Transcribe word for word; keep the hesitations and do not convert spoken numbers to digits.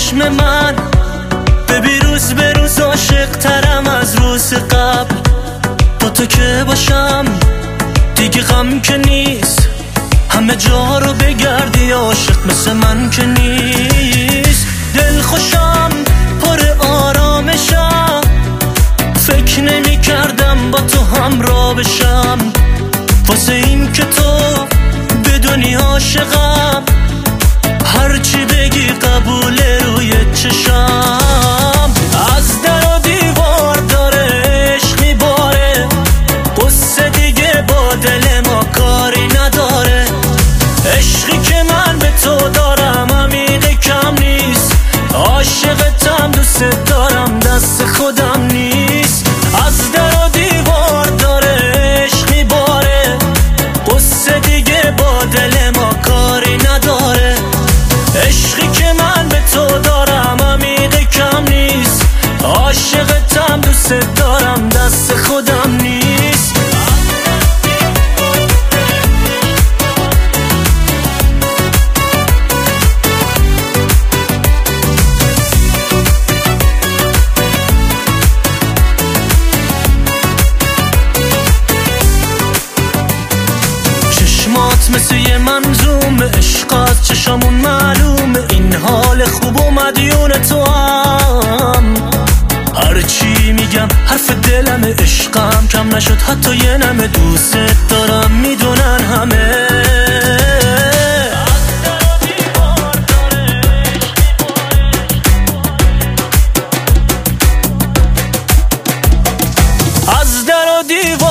چشم من ببین روز به روز عاشق ترم از روز قبل. با تو که باشم دیگه غم که نیست، همه جا رو بگردی عاشق مثل من که نیست. دل خوشم پر آرامشم، فکر نمی کردم با تو همراه بشم. واسه این که تو بدونی عاشقم، هرچی بگی قبوله روی چشم. از در و دیوار داره عشق میباره، قصه دیگه با دل ما کاری نداره. عشقی که من به تو دارم عمیق کم نیست، عاشقتم دوست دارم دست خودم نیست. از در و دیوار داره عشق میباره، قصه دیگه با دل ما کاری نداره. عشقی که من به تو دارم عمیق کم نیست، عاشقتم دوست دارم دست خودم نیست. چشمات مثل یه منظوم عشقات، چشامون معلومه این حال خوب و مدیون تو هم. هرچی میگم حرف دلم عشقم کم نشد، حتی یه نمه دوست دارم میدونن همه. از در و دیوار